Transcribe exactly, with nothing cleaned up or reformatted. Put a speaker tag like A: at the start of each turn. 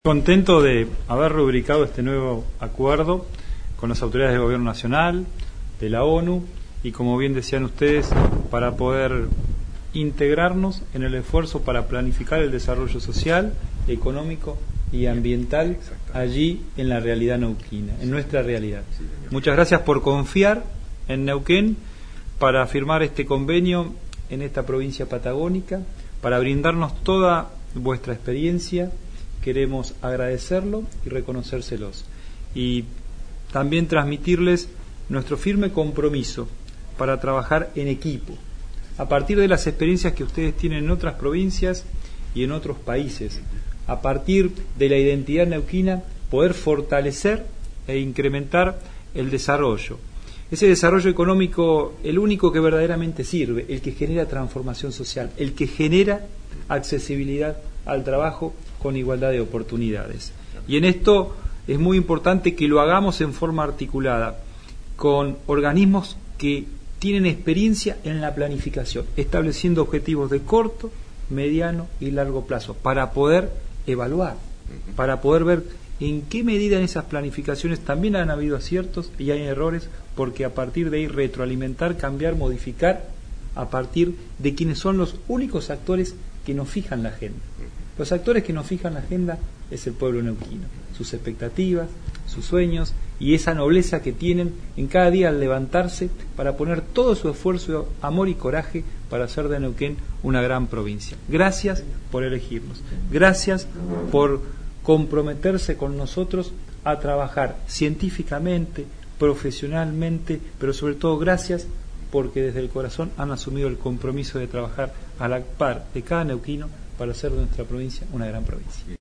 A: Contento de haber rubricado este nuevo acuerdo con las autoridades del Gobierno Nacional, de la ONU y, como bien decían ustedes, para poder integrarnos en el esfuerzo para planificar el desarrollo social, económico y ambiental allí en la realidad neuquina, en nuestra realidad. Muchas gracias por confiar en Neuquén para firmar este convenio en esta provincia patagónica, para brindarnos toda vuestra experiencia. Queremos agradecerlo y reconocérselos y también transmitirles nuestro firme compromiso para trabajar en equipo a partir de las experiencias que ustedes tienen en otras provincias y en otros países, a partir de la identidad neuquina, poder fortalecer e incrementar el desarrollo, ese desarrollo económico, el único que verdaderamente sirve, el que genera transformación social, el que genera accesibilidad al trabajo con igualdad de oportunidades. Y en esto es muy importante que lo hagamos en forma articulada, con organismos que tienen experiencia en la planificación, estableciendo objetivos de corto, mediano y largo plazo, para poder evaluar, para poder ver en qué medida en esas planificaciones también han habido aciertos y hay errores, porque a partir de ahí retroalimentar, cambiar, modificar, a partir de quienes son los únicos actores que nos fijan la agenda. Los actores que nos fijan la agenda es el pueblo neuquino, sus expectativas, sus sueños y esa nobleza que tienen en cada día al levantarse para poner todo su esfuerzo, amor y coraje para hacer de Neuquén una gran provincia. Gracias por elegirnos, gracias por comprometerse con nosotros a trabajar científicamente, profesionalmente, pero sobre todo gracias porque desde el corazón han asumido el compromiso de trabajar a la par de cada neuquino para hacer de nuestra provincia una gran provincia.